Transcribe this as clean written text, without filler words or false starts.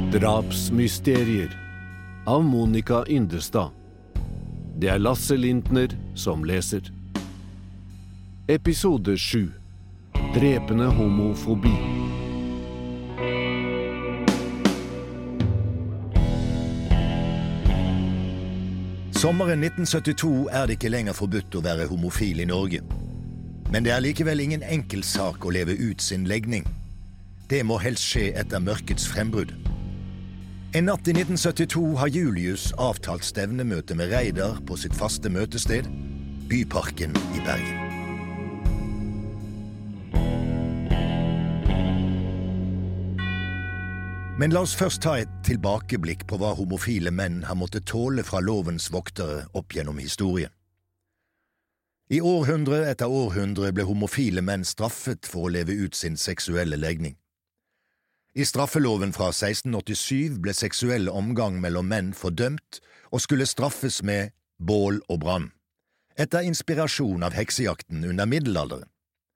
Drapsmysterier av Monica Indestad. Det Lasse Lintner som leser. Episode 7. Drepende homofobi. Sommeren 1972 det ikke lenger forbudt å være homofil i Norge. Men det likevel ingen enkel sak å leve ut sin legning. Det må helst skje etter mørkets frembrudd. En natt i 1972 har Julius avtalt stevnemøte med Reidar på sitt faste møtested, Byparken i Bergen. Men la oss først ta et tilbakeblikk på hva homofile menn har måttet tåle fra lovens voktere opp gjennom historien. I århundre etter århundre ble homofile menn straffet for å leve ut sin seksuelle legning. I straffeloven fra 1687 ble seksuell omgang mellom menn fordømt og skulle straffes med bål og brann, etter inspirasjon av heksejakten under middelalderen.